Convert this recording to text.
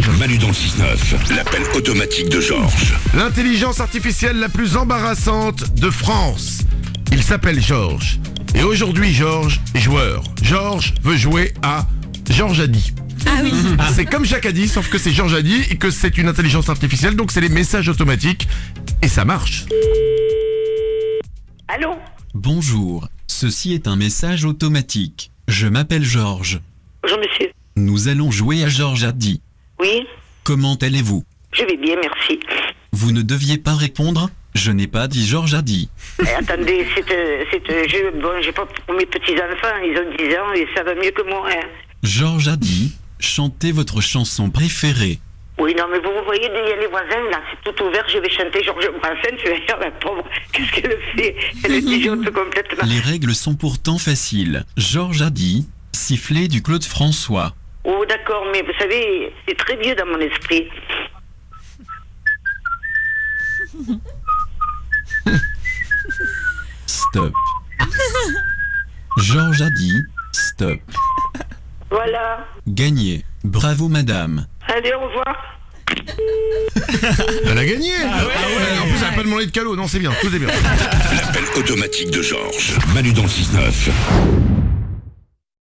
Manu dans le 6-9, l'appel automatique de Georges. L'intelligence artificielle la plus embarrassante de France. Il s'appelle Georges. Et aujourd'hui, Georges est joueur. Georges veut jouer à Georges Adi. Ah oui. C'est comme Jacques Adi, sauf que c'est Georges Adi et que c'est une intelligence artificielle, donc c'est les messages automatiques. Et ça marche. Allô? Bonjour, ceci est un message automatique. Je m'appelle Georges. Bonjour monsieur. Nous allons jouer à Georges Adi. Oui, Comment allez-vous? je vais bien, merci. Vous ne deviez pas répondre? Je n'ai pas dit Georges Adi. Attendez, j'ai pas pour mes petits-enfants, ils ont 10 ans et ça va mieux que moi. Hein. Georges Adi, chantez votre chanson préférée. Oui, non, mais vous voyez, il y a les voisins, là, c'est tout ouvert, je vais chanter Georges Brassens, tu vas dire, la pauvre, qu'est-ce qu'elle fait? Elle est idiote complètement. Les règles sont pourtant faciles. Georges Adi, sifflet du Claude François. Oh, d'accord, mais vous savez, c'est très vieux dans mon esprit. Stop. Georges Adi, stop. Voilà. Gagné. Bravo madame. Allez, au revoir. Elle a gagné. En plus, elle n'a pas demandé de cadeau. Non, c'est bien, tout est bien. L'appel automatique de Georges. Manu dans le 6-9.